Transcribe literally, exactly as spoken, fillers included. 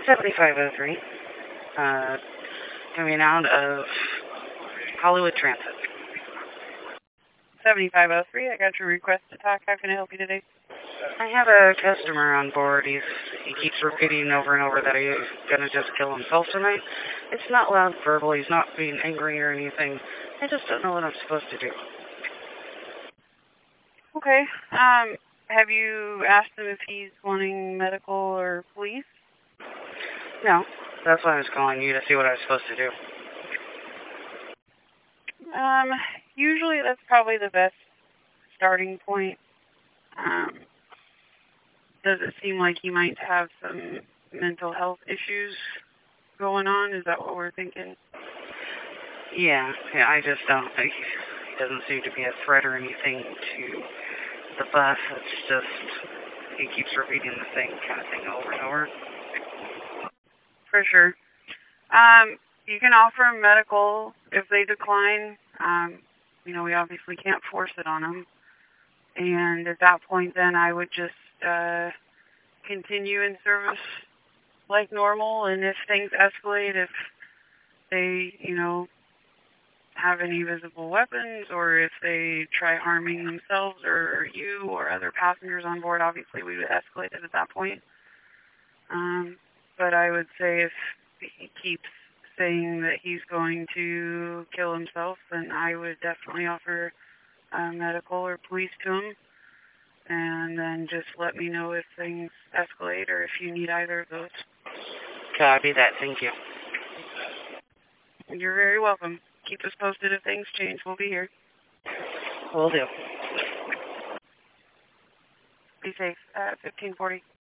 seventy-five oh three. Uh, coming out of Hollywood Transit. seventy-five oh three, I got your request to talk. How can I help you today? I have a customer on board. He's, he keeps repeating over and over that he's going to just kill himself tonight. It's not loud verbal. He's not being angry or anything. I just don't know what I'm supposed to do. Okay. Um, have you asked him if he's wanting medical or police? No. That's why I was calling you, to see what I was supposed to do. Um, usually that's probably the best starting point. Um, does it seem like he might have some mental health issues going on? Is that what we're thinking? Yeah, yeah, I just don't think he doesn't seem to be a threat or anything to the bus. It's just he keeps repeating the same kind of thing over and over. For sure. Um, you can offer him medical if they decline. Um, you know, we obviously can't force it on them. And at that point, then I would just uh, continue in service like normal. And if things escalate, if they, you know, have any visible weapons, or if they try harming themselves or you or other passengers on board, obviously we would escalate it at that point. Um, but I would say if he keeps saying that he's going to kill himself, then I would definitely offer uh, medical or police to him. And then just let me know if things escalate or if you need either of those. Copy that. Thank you. You're very welcome. Keep us posted if things change. We'll be here. Will do. Be safe. Uh, fifteen forty.